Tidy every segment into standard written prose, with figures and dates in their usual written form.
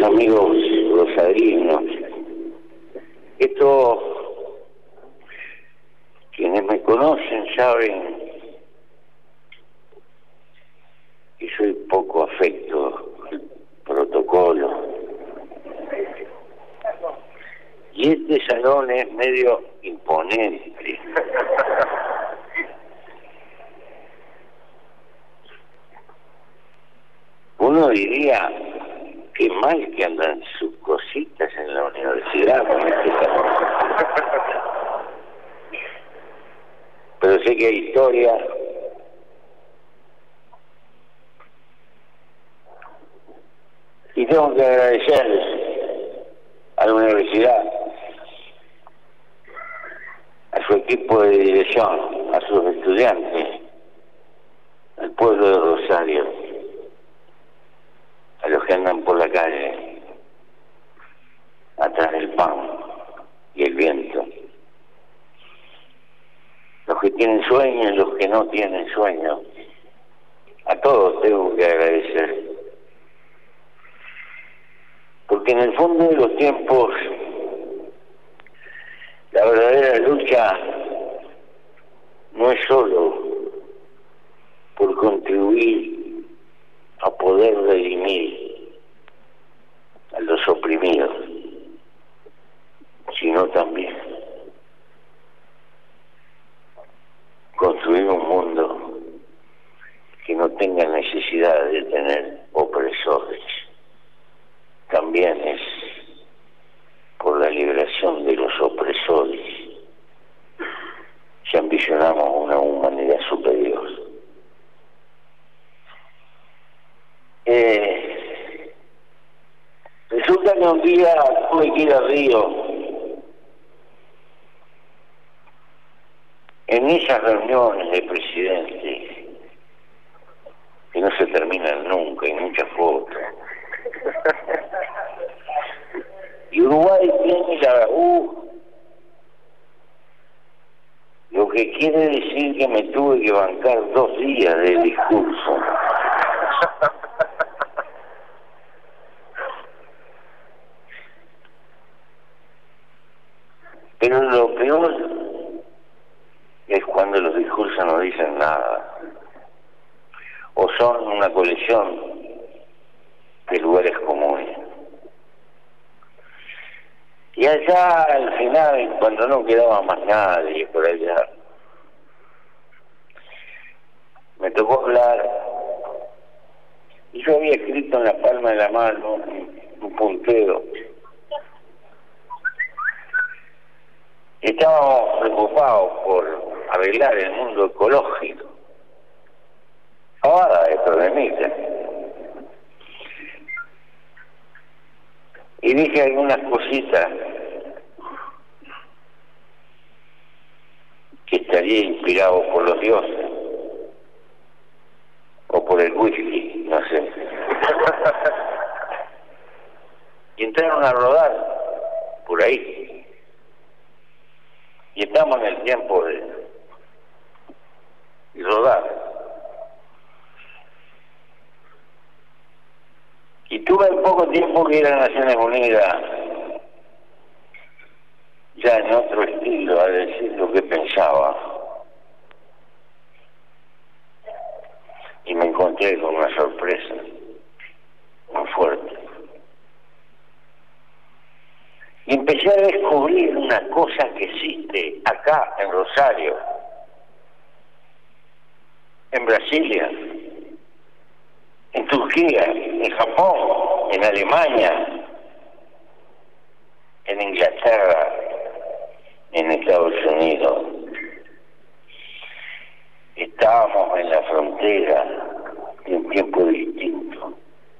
queridos amigos rosarinos, quienes me conocen saben que soy poco afecto al protocolo. Y este salón es medio imponente. Uno diría que mal que andan sus cositas en la universidad con este salón. Pero sé que hay historia. Y tengo que agradecer a la universidad, a su equipo de dirección, a sus estudiantes, al pueblo de Rosario, a los que andan por la calle, atrás del pan y el viento, los que tienen sueños, los que no tienen sueños, a todos tengo que agradecer. Porque en el fondo de los tiempos, la verdadera lucha no es solo por contribuir a poder redimir a los oprimidos, sino también construir un mundo que no tenga necesidad de tener opresores. También es por la liberación de los opresores si ambicionamos una humanidad superior. Resulta que un día tuve que ir a Río. En esas reuniones de presidentes que no se terminan nunca, y muchas fotos. Y Uruguay tiene la lo que quiere decir que me tuve que bancar 2 días de discurso. Pero lo peor es cuando los discursos no dicen nada, o son una colección de lugares comunes. Y allá al final, cuando no quedaba más nadie por allá, me tocó hablar, y yo había escrito en la palma de la mano un puntero. Estábamos preocupados por arreglar el mundo ecológico. Ahora de problemita. Y dije algunas cositas que estaría inspirado por los dioses o por el whisky, no sé. Y entraron a rodar por ahí. Y estamos en el tiempo de rodar. Y tuve poco tiempo que ir a Naciones Unidas, ya en otro estilo, a decir lo que pensaba. Y me encontré con una sorpresa muy fuerte. Y empecé a descubrir una cosa que existe acá en Rosario, en Brasilia, en Turquía, en Japón, en Alemania, en Inglaterra, en Estados Unidos. Estábamos en la frontera de un tiempo distinto,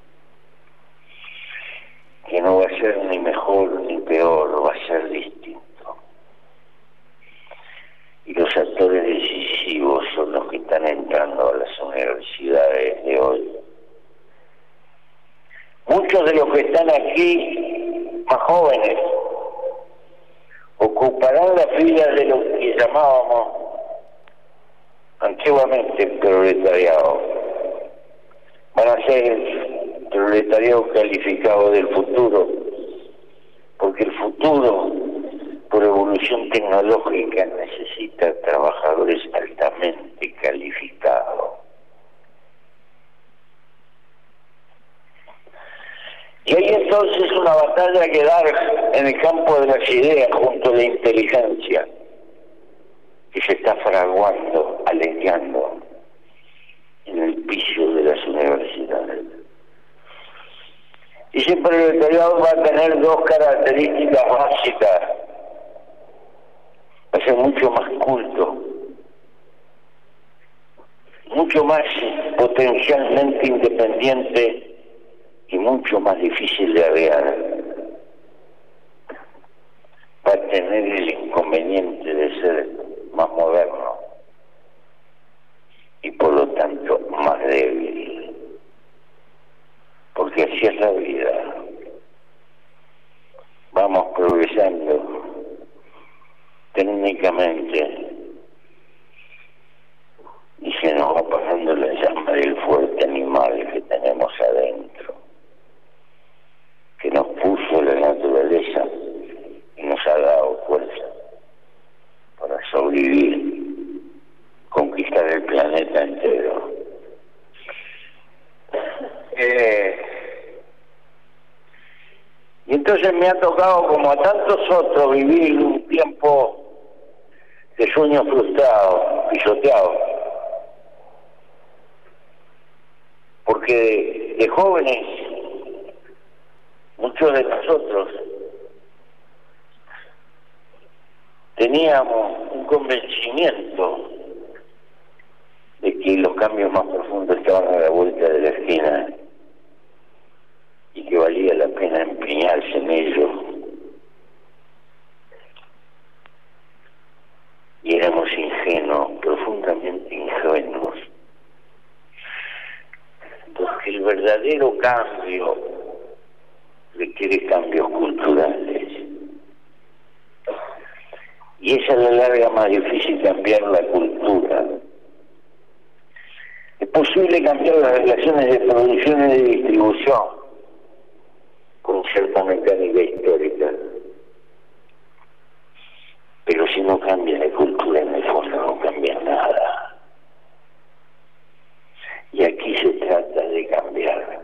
que no va a ser ni mejor ni peor, va a ser distinto. Y los actores decisivos son los que están entrando a las universidades de hoy. Muchos de los que están aquí, más jóvenes, ocuparán la fila de lo que llamábamos antiguamente el proletariado. Van a ser proletariado calificado del futuro, porque el futuro, por evolución tecnológica, necesita trabajadores altamente calificados. Y hay entonces una batalla que dar en el campo de las ideas junto a la inteligencia, que se está fraguando, aleteando en el piso de las universidades. Y ese proletariado va a tener dos características básicas. Va a ser mucho más culto, mucho más potencialmente independiente y mucho más difícil de arrear. Va a tener el inconveniente de ser más moderno y por lo tanto más débil, porque así es la vida. Vamos progresando técnicamente y se nos va pasando la llama del fuerte animal que tenemos adentro, que nos puso la naturaleza y nos ha dado fuerza para sobrevivir, conquistar el planeta entero. Y entonces me ha tocado, como a tantos otros, vivir un tiempo de sueños frustrados, pisoteados, porque de jóvenes, muchos de nosotros teníamos un convencimiento de que los cambios más profundos estaban a la vuelta de la esquina y que valía la pena empeñarse en ello. Y éramos ingenuos, profundamente ingenuos, porque el verdadero cambio requiere cambios culturales. Y es a la larga más difícil cambiar la cultura. Es posible cambiar las relaciones de producción y de distribución con cierta mecánica histórica, pero si no cambia la cultura, en el fondo no cambia nada. Y aquí se trata de cambiar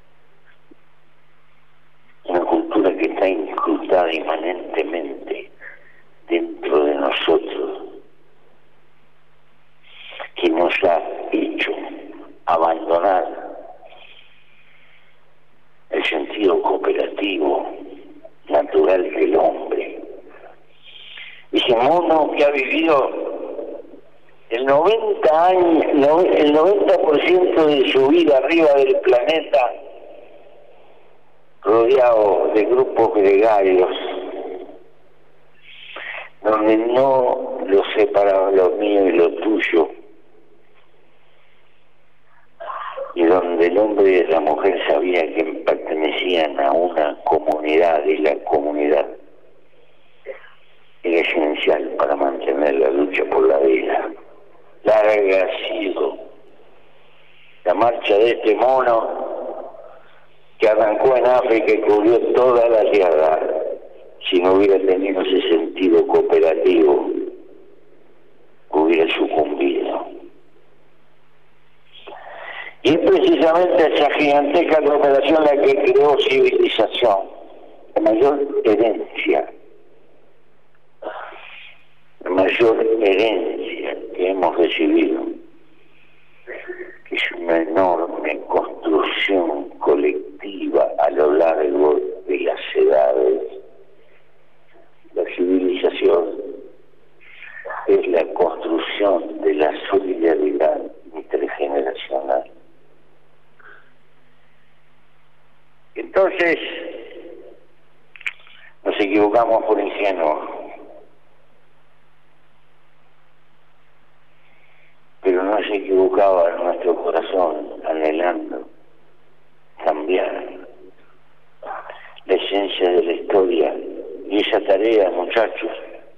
una cultura que está incrustada inmanentemente dentro de nosotros, que nos ha hecho abandonar el sentido cooperativo natural del hombre. Ese mono que ha vivido el 90% de su vida arriba del planeta, rodeado de grupos gregarios, donde no lo separaba lo mío y lo tuyo, y donde el hombre y la mujer sabían que pertenecían a una comunidad, y la comunidad era esencial para mantener la lucha por la vida. Larga ha sido la marcha de este mono que arrancó en África y cubrió toda la tierra. Si no hubiera tenido ese sentido cooperativo, hubiera sucumbido. Y es precisamente esa gigantesca cooperación la que creó civilización, la mayor herencia que hemos recibido, que es una enorme construcción colectiva a lo largo de las edades. La civilización es la construcción de la solidaridad intergeneracional. Entonces, nos equivocamos por ingenuos, pero no se equivocaba nuestro corazón anhelando cambiar la esencia de la historia. Y esa tarea, muchachos,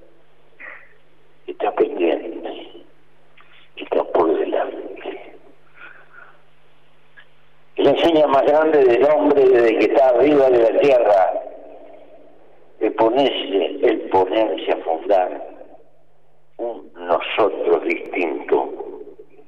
está pendiente, está por delante. El enseña más grande del hombre desde que está arriba de la tierra, el ponerse a fundar un nosotros distinto,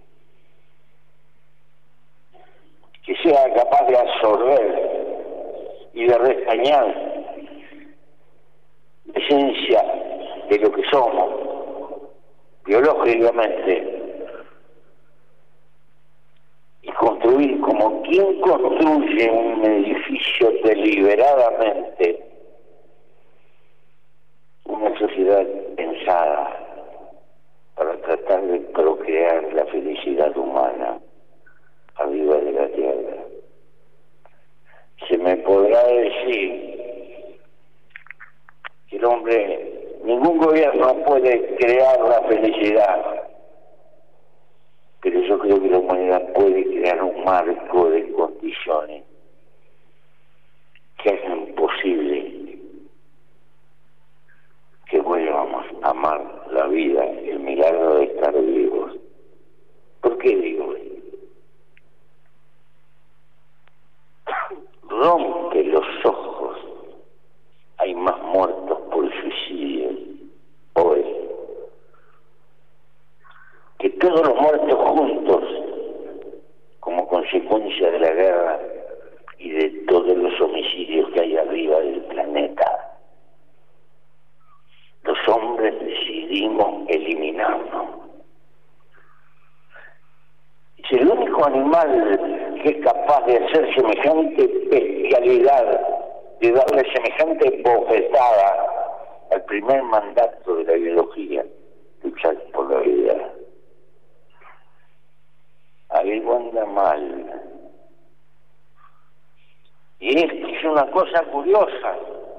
que sea capaz de absorber y de restañar la esencia de lo que somos biológicamente, y construir como quien construye un edificio deliberadamente una sociedad pensada para tratar de procrear la felicidad humana arriba de la tierra. Se me podrá decir que el hombre, ningún gobierno puede crear la felicidad, pero yo creo que la humanidad puede crear un marco de condiciones que hagan posible que vuelvamos a amar la vida, el milagro de estar vivos. ¿Por qué digo esto? Rompe los ojos. Hay más muertos por suicidio hoy que todos los muertos juntos como consecuencia de la guerra y de todos los homicidios que hay arriba del planeta. Los hombres decidimos eliminarnos. Si el único animal que es capaz de hacer semejante bestialidad, de darle semejante bofetada al primer mandato de la biología, luchar por la vida, algo anda mal. Y esto es una cosa curiosa.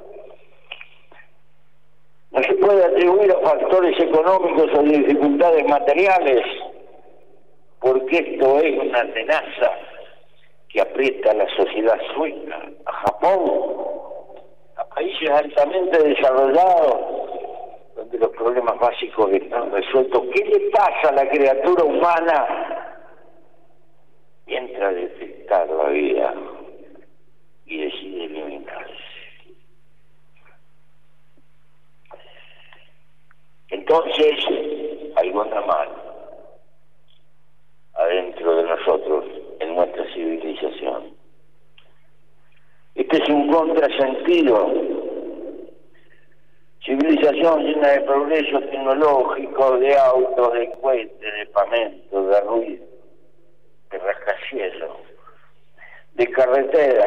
No se puede atribuir a factores económicos o de dificultades materiales, porque esto es una tenaza que aprieta a la sociedad sueca, a Japón, a países altamente desarrollados, donde los problemas básicos están resueltos. ¿Qué le pasa a la criatura humana? Y entra a detectar la vida y decide eliminarse. Entonces, algo anda mal adentro de nosotros, en nuestra civilización. Este es un contrasentido. Civilización llena de progreso tecnológico, de autos, de cohetes, de pamentos, de ruido, de rascacielos, de carreteras,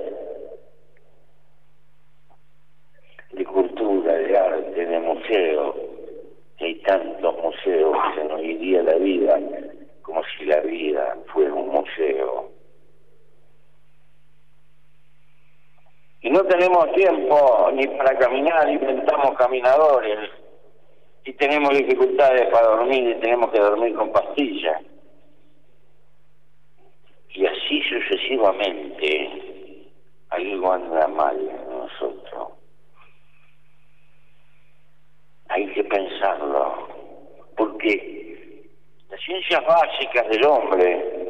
de cultura, de arte, de museos. Hay tantos museos que se nos iría la vida como si la vida fuera un museo. Y no tenemos tiempo ni para caminar, inventamos caminadores, y tenemos dificultades para dormir, y tenemos que dormir con pastillas. Y así sucesivamente, algo anda mal en nosotros. Hay que pensarlo, porque las ciencias básicas del hombre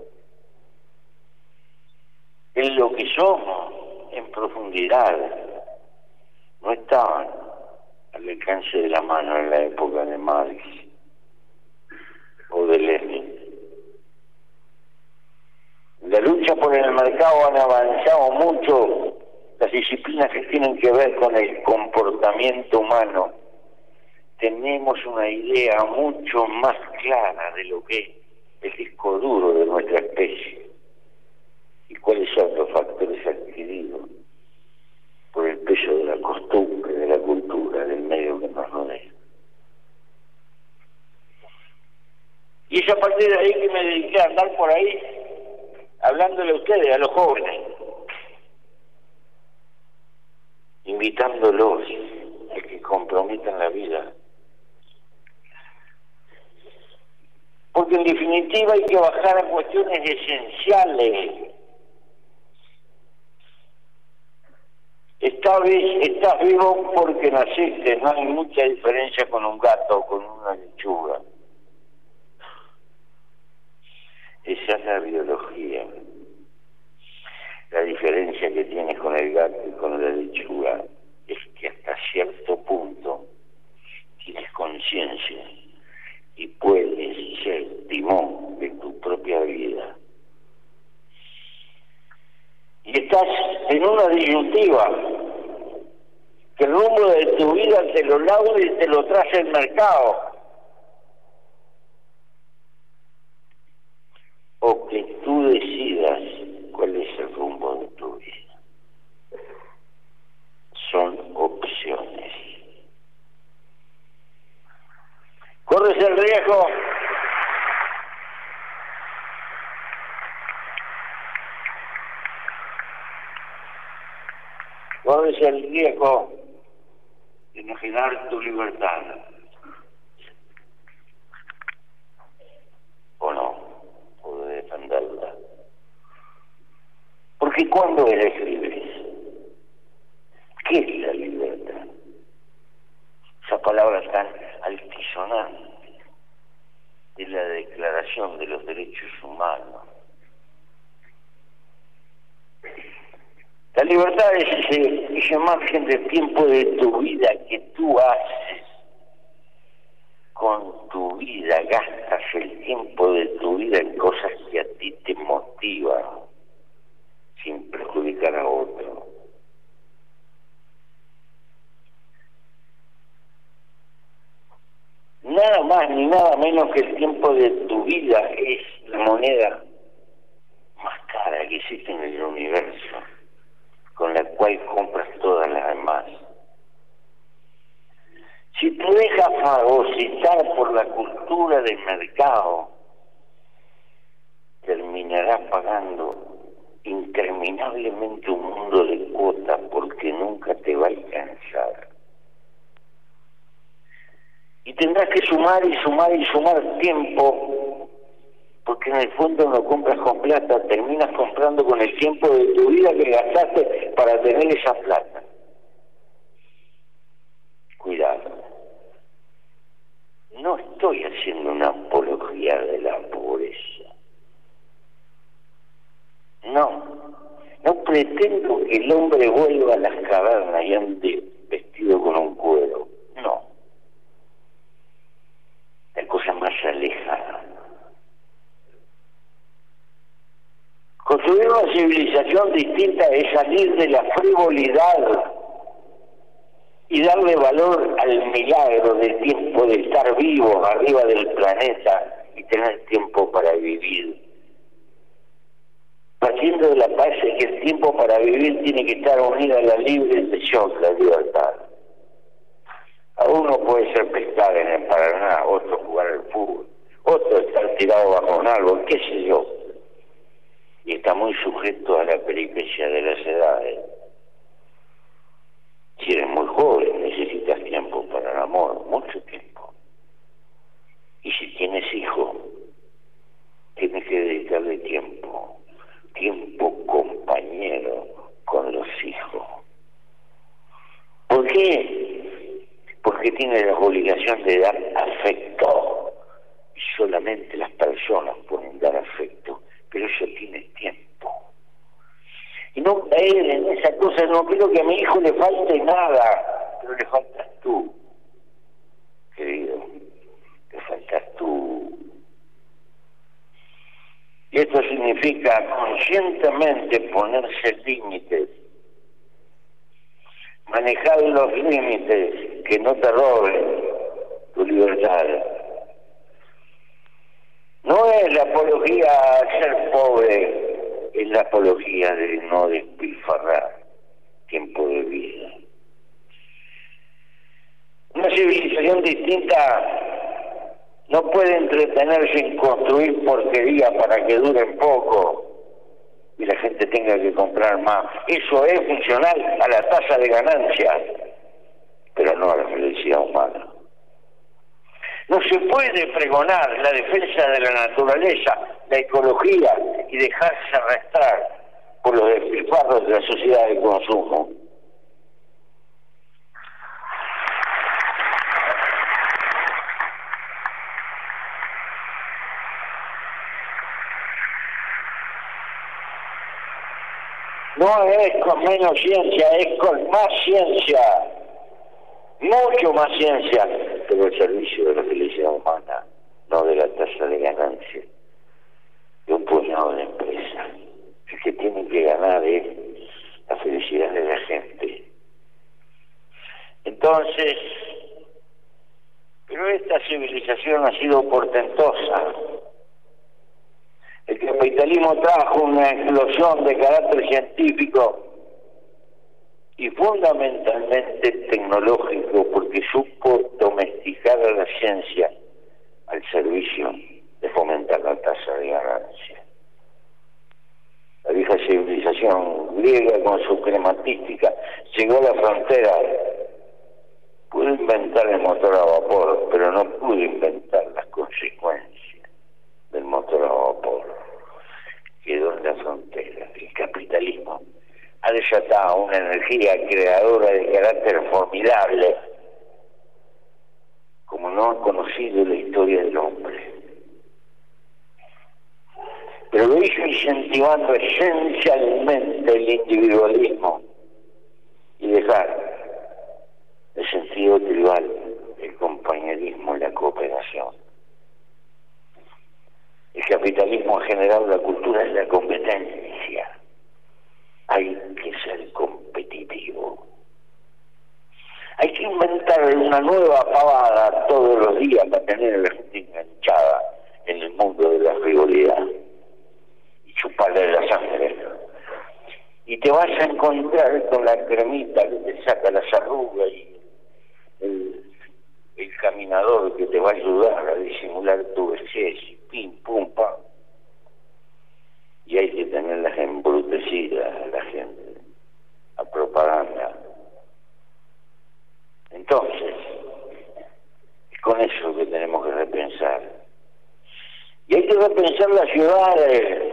es lo que somos en profundidad, no estaban al alcance de la mano en la época de Marx o de Lenin. En la lucha por el mercado han avanzado mucho las disciplinas que tienen que ver con el comportamiento humano. Tenemos una idea mucho más clara de lo que es el disco duro de nuestra especie y cuáles son los factores adquiridos por el peso de la costumbre, de la cultura, del medio que nos rodea. Y es a partir de ahí que me dediqué a andar por ahí hablándole a ustedes, a los jóvenes, invitándolos a que comprometan la vida. Porque en definitiva hay que bajar a cuestiones esenciales. Estás vivo porque naciste, no hay mucha diferencia con un gato o con una lechuga. Esa es la biología. La diferencia que tienes con el gato y con la lechuga es que hasta cierto punto tienes conciencia y puedes ser timón de tu propia vida. Y estás en una disyuntiva, que el rumbo de tu vida te lo laude y te lo trace el mercado, o que tú decidas cuál es el rumbo de tu vida. Son opciones. Corres el riesgo de imaginar tu libertad, o no, o de defenderla. Porque cuando eres libre, ¿qué es la libertad? Esa palabra tan altisonante de la Declaración de los Derechos Humanos. La libertad es ese margen de tiempo de tu vida que tú haces con tu vida, gastas el tiempo de tu vida en cosas que a ti te motivan, sin perjudicar a otro. Nada más ni nada menos que el tiempo de tu vida es la moneda más cara que existe en el universo, con la cual compras todas las demás. Si te dejas fagocitar por la cultura del mercado, terminarás pagando interminablemente un mundo de cuotas porque nunca te va a alcanzar. Y tendrás que sumar y sumar y sumar tiempo, porque en el fondo no compras con plata, terminas comprando con el tiempo de tu vida que gastaste para tener esa plata. Cuidado. No estoy haciendo una apología de la pobreza. No pretendo que el hombre vuelva a las cavernas y ande vestido con un cuero. No. La cosa más alejada. Construir una civilización distinta es salir de la frivolidad y darle valor al milagro del tiempo de estar vivos arriba del planeta y tener tiempo para vivir. Partiendo de la base que el tiempo para vivir tiene que estar unido a la libre elección, la libertad. A uno puede ser pescar en el Paraná, otro jugar al fútbol, otro estar tirado bajo un árbol, qué sé yo. Y está muy sujeto a la peripecia de las edades. Si eres muy joven, necesitas tiempo para el amor, mucho tiempo. Y si tienes hijos, tienes que dedicarle tiempo compañero con los hijos. ¿Por qué? Porque tiene la obligación de dar afecto. Y solamente las personas pueden dar afecto, pero eso tiene tiempo. Y no caer en esa cosa, no quiero que a mi hijo le falte nada, pero le faltas tú, querido, le faltas tú. Y esto significa conscientemente ponerse límites, manejar los límites que no te roben tu libertad. No es la apología a ser pobre, es la apología de no despilfarrar tiempo de vida. Una civilización distinta no puede entretenerse en construir porquería para que duren poco y la gente tenga que comprar más. Eso es funcional a la tasa de ganancia, pero no a la felicidad humana. No se puede pregonar la defensa de la naturaleza, la ecología y dejarse arrastrar por los despilfarros de la sociedad de consumo. no es con menos ciencia, es con más ciencia, mucho más ciencia, pero el servicio de la felicidad humana, no de la tasa de ganancia de un puñado de empresas. El que tiene que ganar es la felicidad de la gente. Entonces, pero esta civilización ha sido portentosa. El capitalismo trajo una explosión de carácter científico y fundamentalmente tecnológico, porque supo domesticar a la ciencia al servicio de fomentar la tasa de ganancia. La vieja civilización griega con su crematística llegó a la frontera. Pudo inventar el motor a vapor, pero no pudo inventar las consecuencias del motor a vapor. Quedó en la frontera. El capitalismo ha desatado una energía creadora de carácter formidable, como no ha conocido la historia del hombre. Pero lo hizo incentivando esencialmente el individualismo y dejar el sentido tribal, el compañerismo y la cooperación. El capitalismo ha generado la cultura de la competencia. Hay que ser competitivo. Hay que inventar una nueva pavada todos los días para tener a la gente enganchada en el mundo de la frivolidad y chuparle la sangre. Y te vas a encontrar con la cremita que te saca las arrugas y el caminador que te va a ayudar a disimular tu vejez, y pim, pum, pam. Y hay que tenerlas embrutecidas a la gente, a propaganda. Entonces, es con eso que tenemos que repensar. Y hay que repensar las ciudades.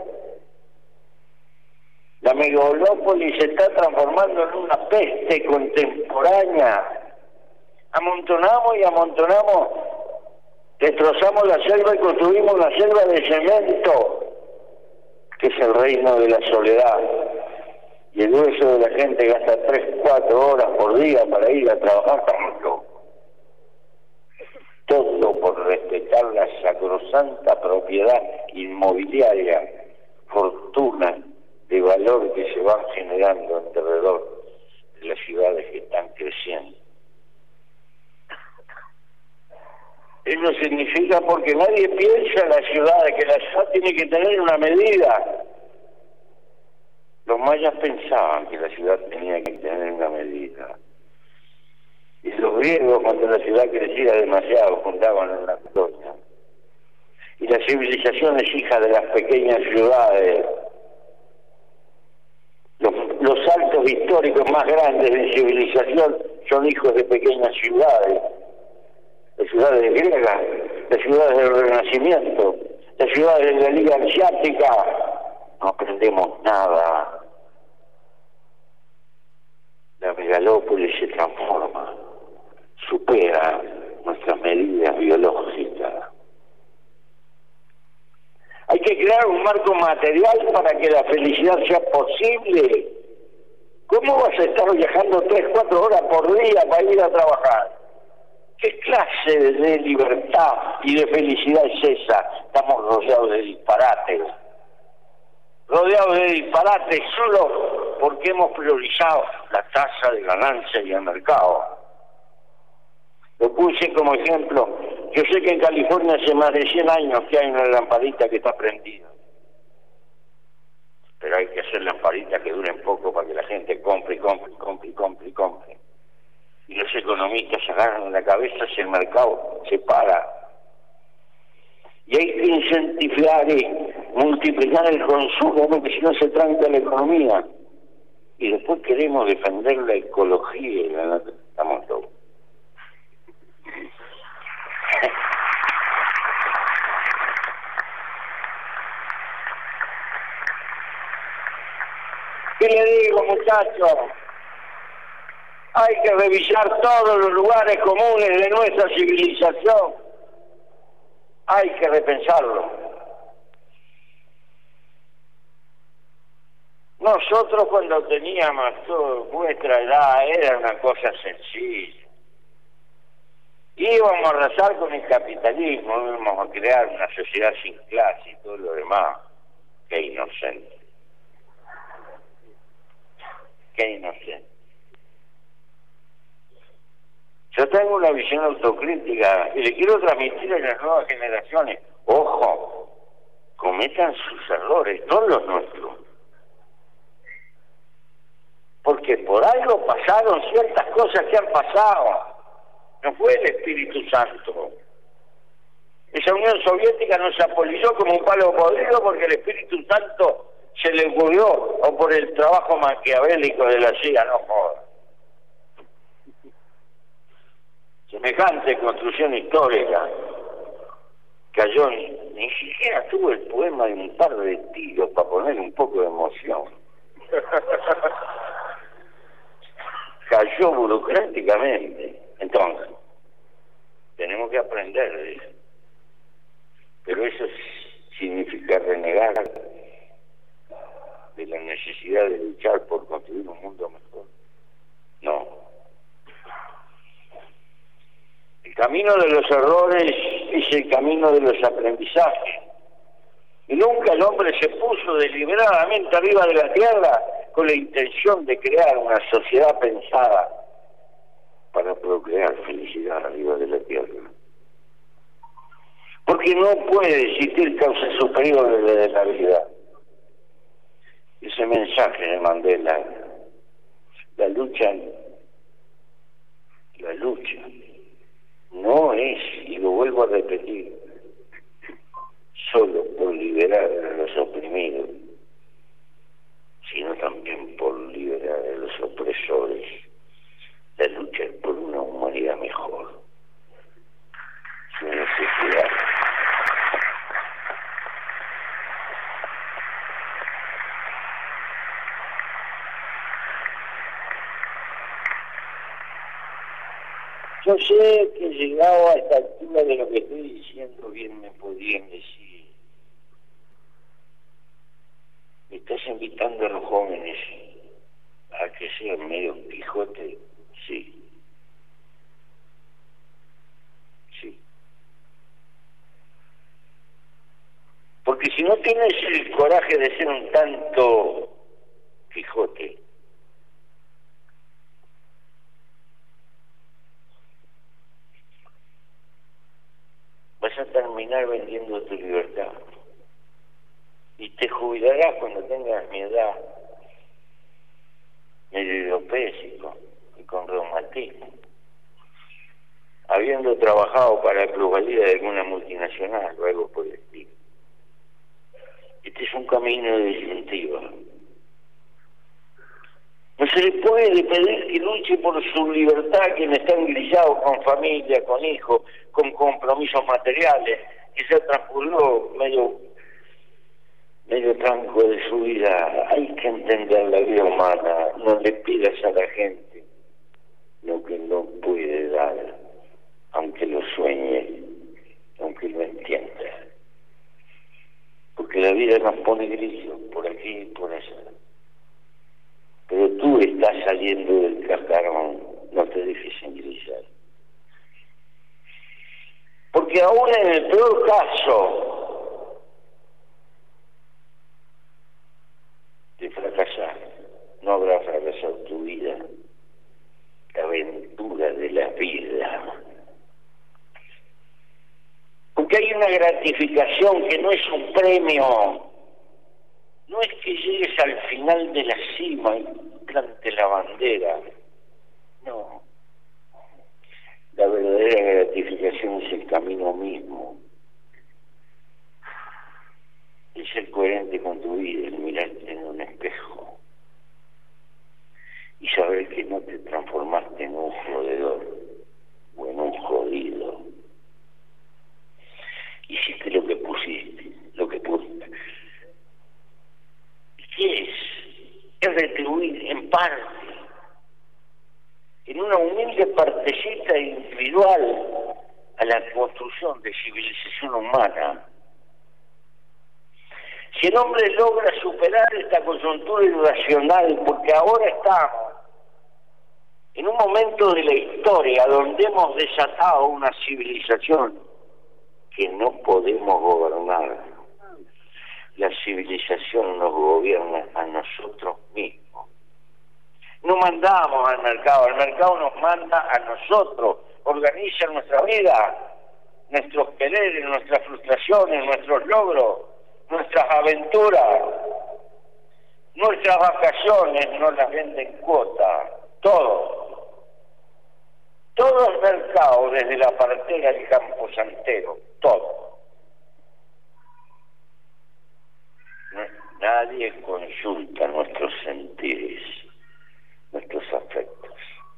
La megalópolis se está transformando en una peste contemporánea. Amontonamos y amontonamos, destrozamos la selva y construimos una selva de cemento, que es el reino de la soledad. Y el grueso de la gente gasta 3-4 horas por día para ir a trabajar. Todo por respetar la sacrosanta propiedad inmobiliaria, fortuna de valor que se van generando alrededor de las ciudades que están creciendo. Eso significa porque nadie piensa en la ciudad, que la ciudad tiene que tener una medida. Los mayas pensaban que la ciudad tenía que tener una medida. Y los griegos, cuando la ciudad crecía demasiado, fundaban una colonia. Y la civilización es hija de las pequeñas ciudades. Los saltos históricos más grandes de civilización son hijos de pequeñas ciudades. Las ciudades griegas, las ciudades del Renacimiento, las ciudades de la Liga Asiática. No aprendemos nada. La megalópolis se transforma, supera nuestras medidas biológicas. Hay que crear un marco material para que la felicidad sea posible. ¿Cómo vas a estar viajando 3-4 horas por día para ir a trabajar? ¿Qué clase de libertad y de felicidad es esa? Estamos rodeados de disparates. Rodeados de disparates solo porque hemos priorizado la tasa de ganancia y el mercado. Lo puse como ejemplo. Yo sé que en California hace más de 100 años que hay una lamparita que está prendida. Pero hay que hacer lamparitas que duren poco para que la gente compre y compre y compre y compre y compre. Y los economistas se agarran la cabeza si el mercado se para. Y hay que incentivar y multiplicar el consumo, porque si no se tranca la economía. Y después queremos defender la ecología y la naturaleza. Estamos locos. ¿Qué le digo, muchachos? Hay que revisar todos los lugares comunes de nuestra civilización. Hay que repensarlo. Nosotros cuando teníamos vuestra edad era una cosa sencilla. Íbamos a arrasar con el capitalismo, íbamos a crear una sociedad sin clase y todo lo demás. Qué inocente. Qué inocente. Yo tengo una visión autocrítica y le quiero transmitir a las nuevas generaciones. Ojo, cometan sus errores, no los nuestros. Porque por algo pasaron ciertas cosas que han pasado. No fue el Espíritu Santo. Esa Unión Soviética no se apolilló como un palo podrido porque el Espíritu Santo se le ocurrió, o por el trabajo maquiavélico de la CIA, no joda. Semejante construcción histórica cayó, ni siquiera tuvo el poema de un par de tiros para poner un poco de emoción. Cayó burocráticamente. Entonces, tenemos que aprender de eso. Pero eso significa renegar de la necesidad de luchar por construir un mundo mejor. No. El camino de los errores es el camino de los aprendizajes. Y nunca el hombre se puso deliberadamente arriba de la tierra con la intención de crear una sociedad pensada para procrear felicidad arriba de la tierra. Porque no puede existir causa superior de la vida. Ese mensaje de Mandela, la lucha no es, y lo vuelvo a repetir, solo por liberar a los oprimidos, sino también por liberar a los opresores. La lucha es por una humanidad mejor. Su necesidad. Yo sé que llegado a esta altura de lo que estoy diciendo, bien me podrían decir: me estás invitando a los jóvenes a que sean medio Quijote. Sí. Sí. Porque si no tienes el coraje de ser un tanto Quijote, vas a terminar vendiendo tu libertad. Y te jubilarás cuando tengas mi edad, medio idiopésico y con reumatismo, habiendo trabajado para la plusvalía de alguna multinacional o algo por el estilo. Este es un camino de disyuntiva. No se le puede pedir que luche por su libertad quien está engrillado con familia, con hijos, con compromisos materiales, que se transcurrió medio tranco de su vida. Hay que entender la vida humana. No le pidas a la gente lo que no puede dar, aunque lo sueñe, aunque lo entienda. Porque la vida nos pone grillos por aquí y por allá. Pero tú estás saliendo del cascarón, no te dejes engrillar. Porque aún en el peor caso de fracasar, no habrá fracasado tu vida, la aventura de la vida. Porque hay una gratificación que no es un premio. No es que llegues al final de la cima y plante la bandera. No. La verdadera gratificación es el camino mismo. Es ser coherente con tu vida, el mirarte en un espejo. Y saber que no te transformaste en un jodedor o en un jodido. Hiciste lo que pusiste, lo que pudiste. ¿Qué es? Es retribuir en parte, en una humilde partecita individual, a la construcción de civilización humana. Si el hombre logra superar esta coyuntura irracional, porque ahora estamos en un momento de la historia donde hemos desatado una civilización que no podemos gobernar. La civilización nos gobierna a nosotros mismos. No mandamos al mercado nos manda a nosotros, organiza nuestra vida, nuestros quereres, nuestras frustraciones, nuestros logros, nuestras aventuras, nuestras vacaciones, nos las venden cuota, todo. Todo el mercado, desde la partera al campo santero, todo. Nadie consulta nuestros sentires, nuestros afectos.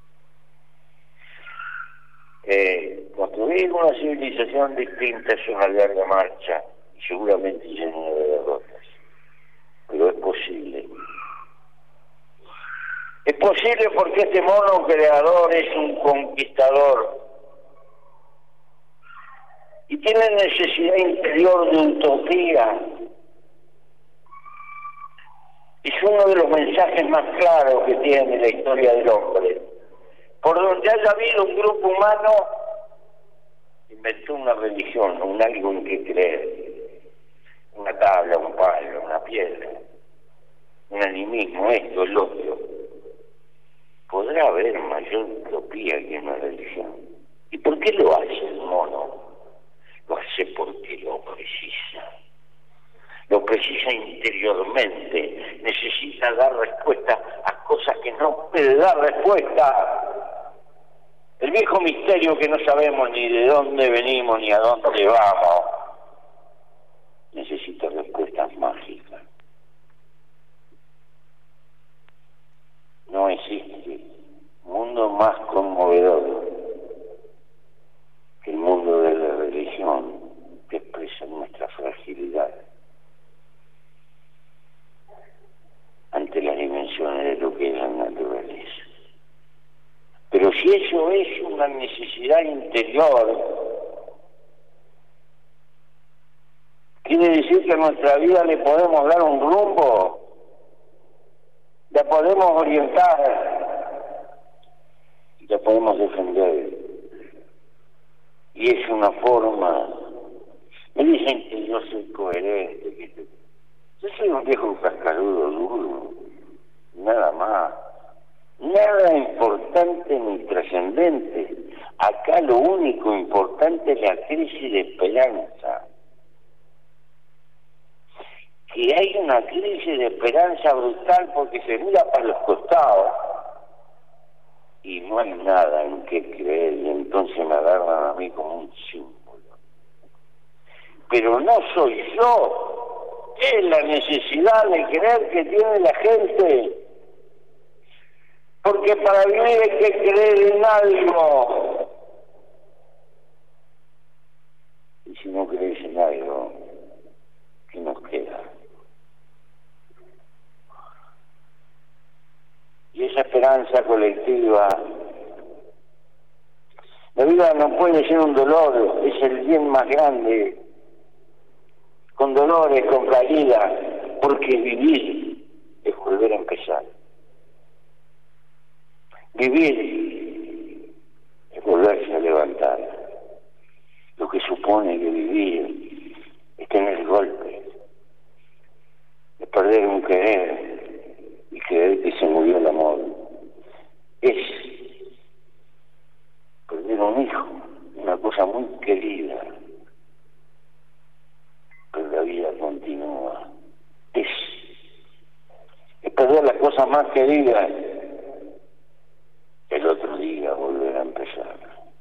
Construir una civilización distinta es una larga marcha y seguramente llena de derrotas, pero es posible. Es posible porque este mono creador es un conquistador y tiene necesidad interior de utopía. Es uno de los mensajes más claros que tiene la historia del hombre. Por donde haya habido un grupo humano, inventó una religión, un algo en que creer, una tabla, un palo, una piedra, un animismo, esto, el otro. ¿Podrá haber mayor utopía que una religión? ¿Y por qué lo hace el mono? Lo hace porque lo precisa. Lo precisa interiormente. Necesita dar respuesta a cosas que no puede dar respuesta. El viejo misterio que no sabemos ni de dónde venimos ni a dónde vamos. Necesita respuestas mágicas. No existe mundo más conmovedor que el mundo de la religión, que expresa nuestra fragilidad ante las dimensiones de lo que es la naturaleza. Pero si eso es una necesidad interior, quiere decir que a nuestra vida le podemos dar un rumbo, la podemos orientar, la podemos defender. Y es una forma. Me dicen que yo soy coherente, que yo soy un viejo cascarudo duro, nada más. Nada importante ni trascendente. Acá lo único importante es la crisis de esperanza. Que hay una crisis de esperanza brutal porque se mira para los costados y no hay nada en qué creer, y entonces me agarran a mí como un símbolo. Pero no soy yo, es la necesidad de creer que tiene la gente. Porque para vivir hay que creer en algo. Y si no crees en algo, ¿qué nos queda? Y esa esperanza colectiva, la vida no puede ser un dolor, es el bien más grande, con dolores, con caídas, porque vivir es volver a empezar. Vivir es volverse a levantar. Lo que supone que vivir es tener el golpe, es perder un querer y creer que se murió el amor. Es perder un hijo, una cosa muy querida, pero la vida continúa. Es perder las cosas más queridas. El otro día volver a empezar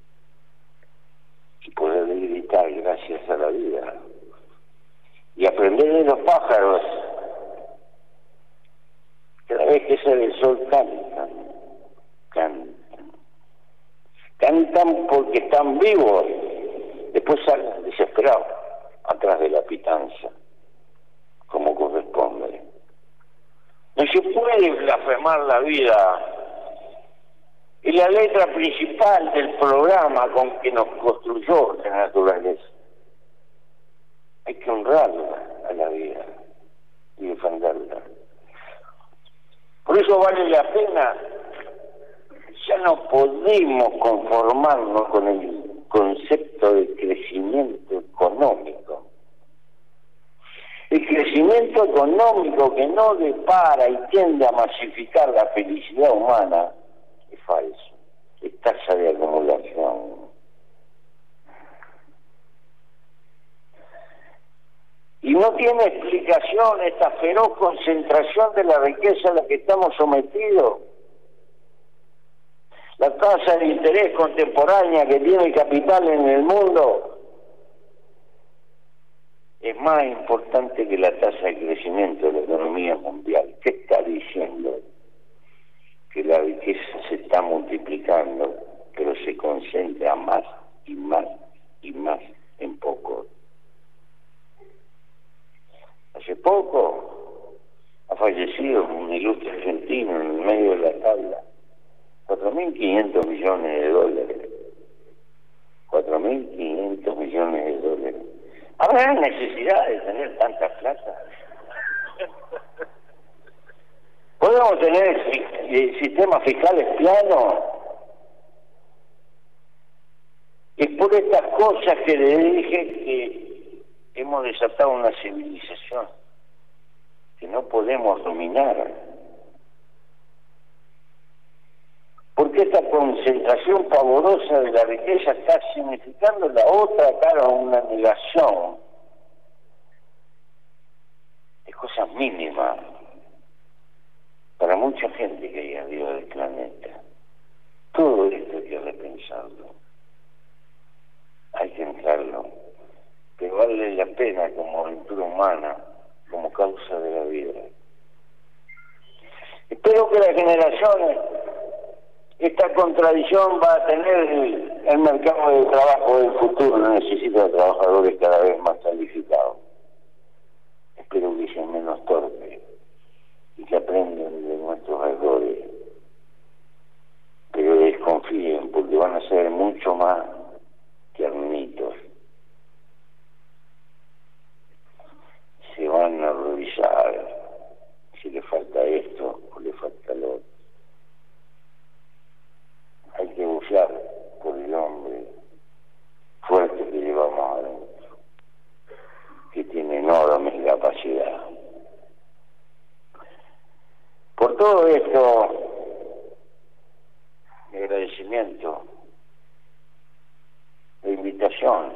y poder gritar gracias a la vida y aprender de los pájaros. Cada vez que sale el sol cantan porque están vivos, después salen desesperados atrás de la pitanza como corresponde. No se puede blasfemar la vida. Y la letra principal del programa con que nos construyó la naturaleza. Hay que honrarla a la vida. y defenderla. Por eso vale la pena. Ya no podemos conformarnos con el concepto de crecimiento económico. El crecimiento económico que no depara y tiende a masificar la felicidad humana es falso, es tasa de acumulación. Y no tiene explicación esta feroz concentración de la riqueza a la que estamos sometidos. La tasa de interés contemporánea que tiene el capital en el mundo es más importante que la tasa de crecimiento de la economía mundial. ¿Qué está diciendo? Que la riqueza se está multiplicando, pero se concentra más y más y más en poco. Hace poco ha fallecido un ilustre argentino en el medio de la tabla. 4.500 millones de dólares. 4.500 millones de dólares. ¿Habrá necesidad de tener tanta plata? ¿Podemos tener sistemas fiscales planos? Es por estas cosas que le dije que hemos desatado una civilización que no podemos dominar. Porque esta concentración pavorosa de la riqueza está significando la otra cara, una negación de cosas mínimas para mucha gente que hay arriba del planeta. Todo esto hay que repensarlo, hay que entrarlo, pero vale la pena como aventura humana, como causa de la vida. Espero que las generaciones, esta contradicción va a tener el mercado de trabajo del futuro, necesita trabajadores cada vez más calificados. Espero que sean menos torpes y que aprendan de nuestros errores, pero desconfíen porque van a ser mucho más tiernitos. Se van a revisar si le falta esto o le falta lo otro. Hay que buscar por el hombre fuerte que llevamos adentro, que tiene enorme capacidad. Por todo esto, mi agradecimiento, la invitación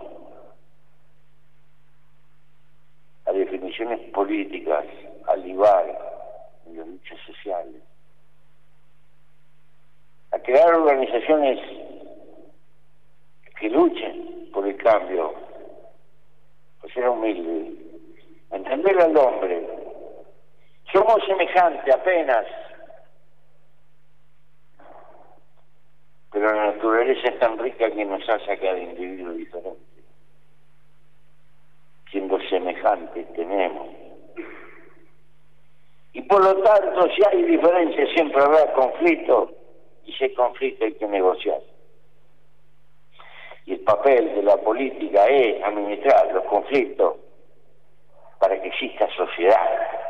a definiciones políticas, al IVAR, en las luchas sociales, a crear organizaciones que luchen por el cambio, a ser humilde, a entender al hombre. Somos semejantes apenas, pero la naturaleza es tan rica que nos hace a cada individuo diferente. Siendo semejantes tenemos. Y por lo tanto, si hay diferencias, siempre habrá conflicto. Y si hay conflicto hay que negociar. Y el papel de la política es administrar los conflictos para que exista sociedad.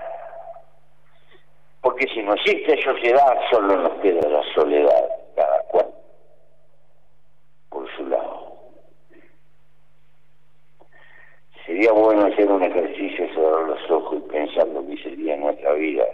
Porque si no existe sociedad, solo nos queda la soledad, cada cual por su lado. Sería bueno hacer un ejercicio, cerrar los ojos y pensar lo que sería nuestra vida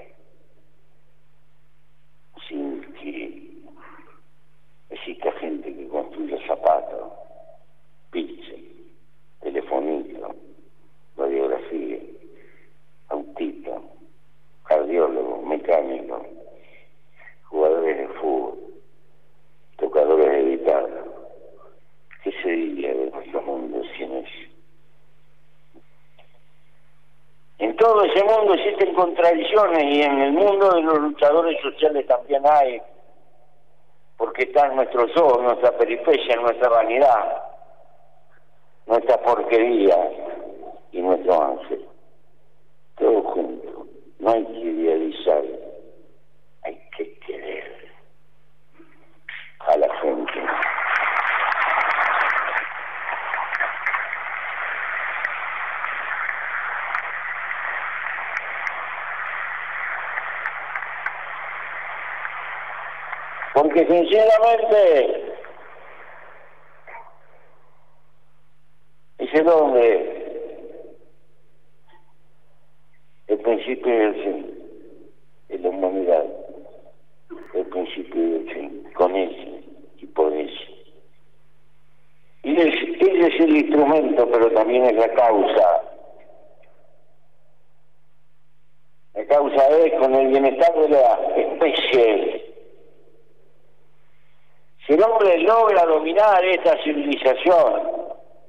sin que exista gente que construya zapatos, pizza, telefonito, radiografía, autito, cardiólogo, mecánico, jugadores de fútbol, tocadores de guitarra. ¿Qué sería de nuestro mundo sin eso? En todo ese mundo existen contradicciones y en el mundo de los luchadores sociales también hay, porque están nuestros ojos, nuestra periferia, nuestra vanidad, nuestra porquería y nuestro ángel. Todo junto. No hay que idealizar, hay que querer a la gente. Porque sinceramente ese hombre, el principio y el fin de la humanidad, el principio y el fin, con él y por él. Y él es el instrumento, pero también es la causa. La causa es con el bienestar de la especie. Si el hombre logra dominar esta civilización,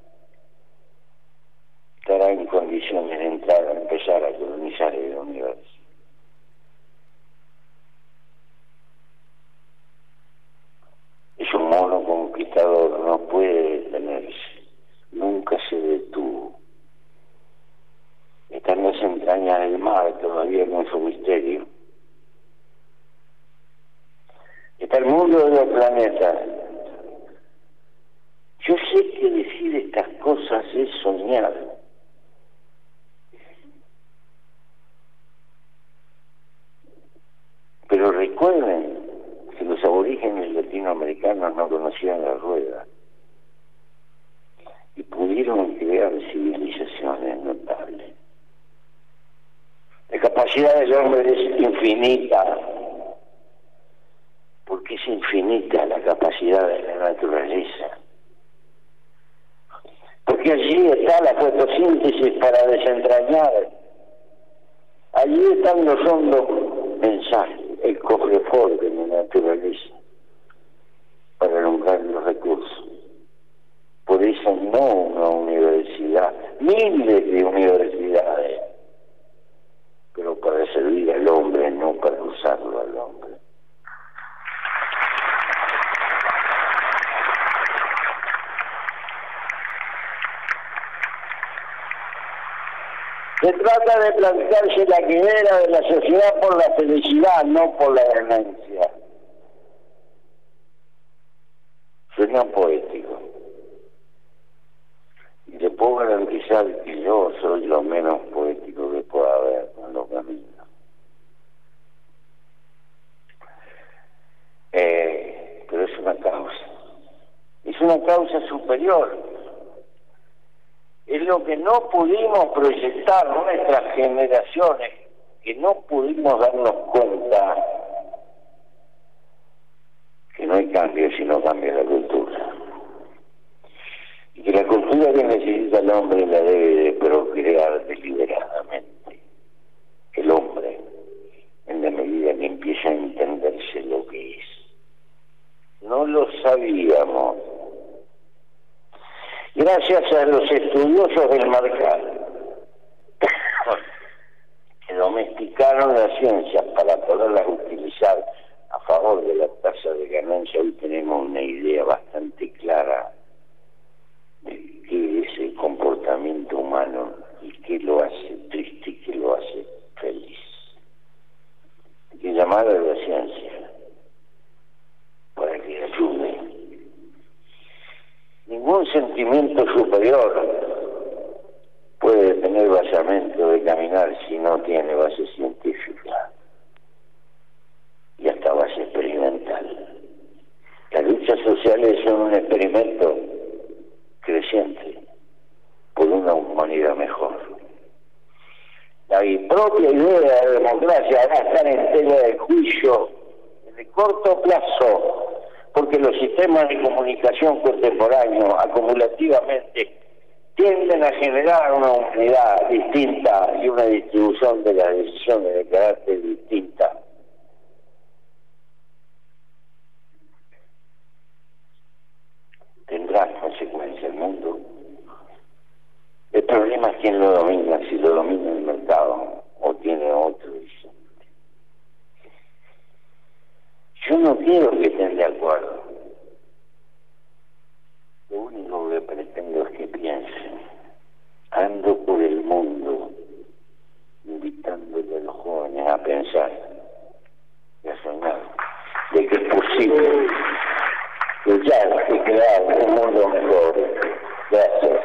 estará en condiciones de entrar a empezar a colonizar el universo. Es un mono conquistador, no puede detenerse, nunca se detuvo. Está en las entrañas del mar, todavía con su misterio. Está el mundo de los planetas. Yo sé que decir estas cosas es soñar. Pero recuerden que los aborígenes latinoamericanos no conocían la rueda y pudieron crear civilizaciones notables. La capacidad del hombre es infinita, porque es infinita la capacidad de la naturaleza. Porque allí está la fotosíntesis para desentrañar, allí están los hondos mensajes, el cofrefor de la naturaleza, para alongar los recursos. Por eso no una universidad, miles de universidades, pero para servir al hombre, no para usarlo al hombre. Se trata de plantearse la quimera de la sociedad por la felicidad, no por la ganancia. Suena poético. Y le puedo garantizar que yo soy lo menos poético que pueda haber con los caminos. Pero es una causa. Es una causa superior. Es lo que no pudimos proyectar nuestras generaciones, que no pudimos darnos cuenta que no hay cambio si no cambia la cultura. Y que la cultura que necesita el hombre la debe de procrear deliberadamente. El hombre, en la medida que empieza a entenderse lo que es. No lo sabíamos. Gracias a los estudiosos del mercado, que domesticaron la ciencia para poderlas utilizar a favor de la tasa de ganancia, hoy tenemos una idea bastante clara de qué es el comportamiento humano y qué lo hace triste y qué lo hace feliz. Hay que llamar a la ciencia para que ayude. Ningún sentimiento superior puede tener basamento de caminar si no tiene base científica y hasta base experimental. Las luchas sociales son un experimento creciente por una humanidad mejor. La propia idea de democracia va a estar en tela de juicio en el corto plazo, porque los sistemas de comunicación contemporáneos acumulativamente tienden a generar una humanidad distinta y una distribución de las decisiones de carácter distinta. Tendrá consecuencias el mundo. El problema es quién lo domina, si lo domina el mercado o tiene otro horizonte. Yo no quiero que estén de acuerdo. Lo único que pretendo es que piensen. Ando por el mundo invitándole a los jóvenes a pensar y a soñar de que es posible luchar y crear un mundo mejor. Gracias.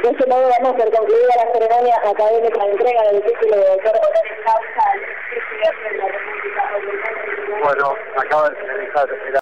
De este modo vamos a concluida la ceremonia académica de entrega del título de doctor honoris causa al estudiante de la República. Bueno, acaba de finalizar